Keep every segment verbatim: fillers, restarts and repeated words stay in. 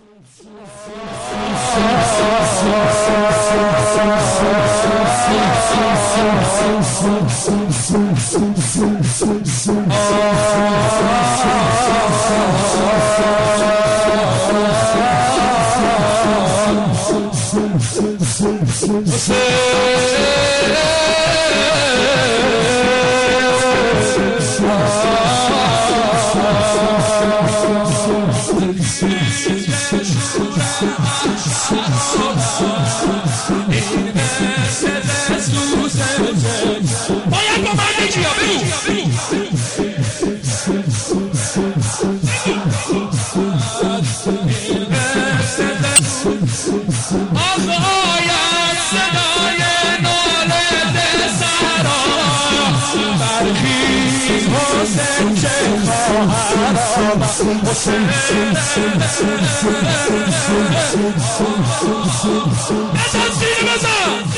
باید با من بگی یا بگو آقاید صدای ناله سرا برخیز حسین چه خواهر حسین بزن سیر بزن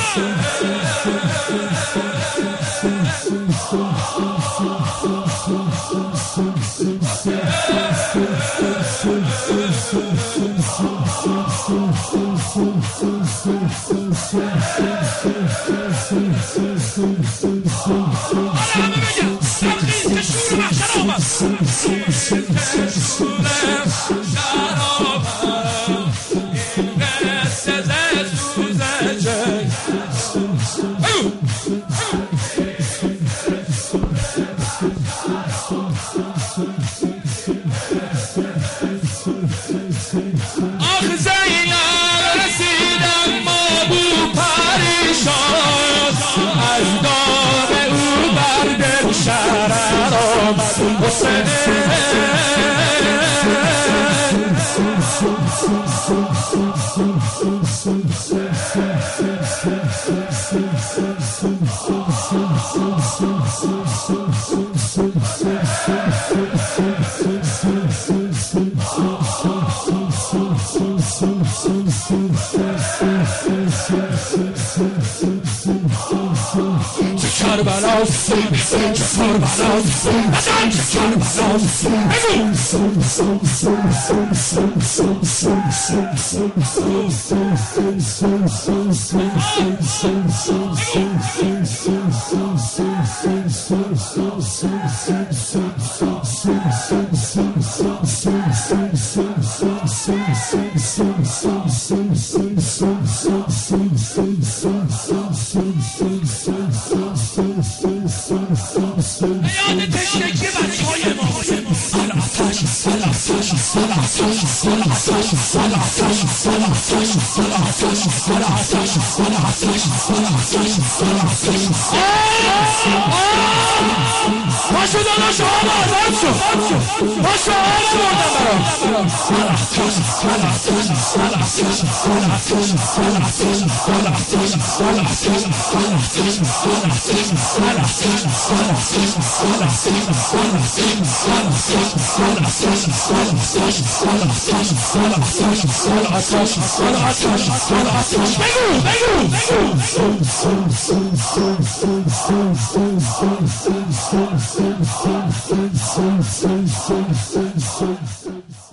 آخ زینب رسیدم ما بو پریشان از دام او بر دل شرر آمد حسین Karbala, یاد تشنگی بچه های ما باشو داداش آمار باشو باشو آمار بگو بگو